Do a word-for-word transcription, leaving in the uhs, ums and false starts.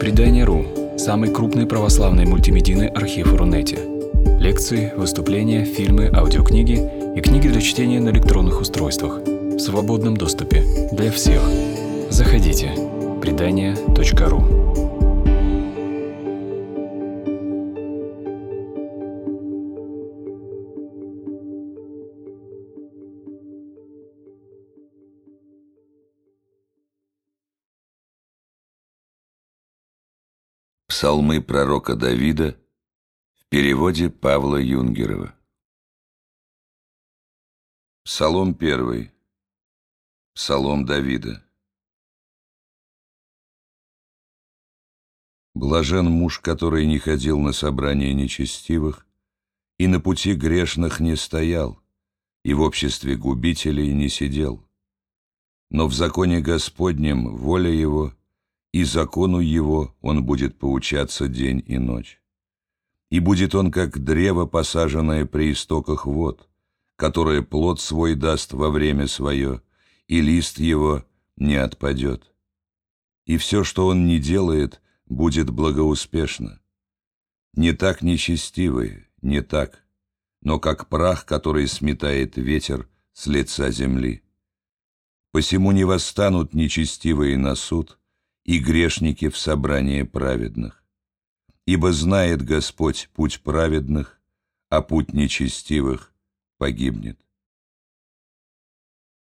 Предание.ру – самый крупный православный мультимедийный архив в Рунете. Лекции, выступления, фильмы, аудиокниги и книги для чтения на электронных устройствах в свободном доступе для всех. Заходите. предание точка ру. Псалмы пророка Давида в переводе Павла Юнгерова. Псалом первый. Псалом Давида. Блажен муж, который не ходил на собрание нечестивых, и на пути грешных не стоял, и в обществе губителей не сидел. Но в законе Господнем воля его, и закону его он будет поучаться день и ночь. И будет он, как древо, посаженное при истоках вод, которое плод свой даст во время свое, и лист его не отпадет. И все, что он не делает, будет благоуспешно. Не так нечестивые, не так, но как прах, который сметает ветер с лица земли. Посему не восстанут нечестивые на суд, и грешники в собрание праведных. Ибо знает Господь путь праведных, а путь нечестивых погибнет.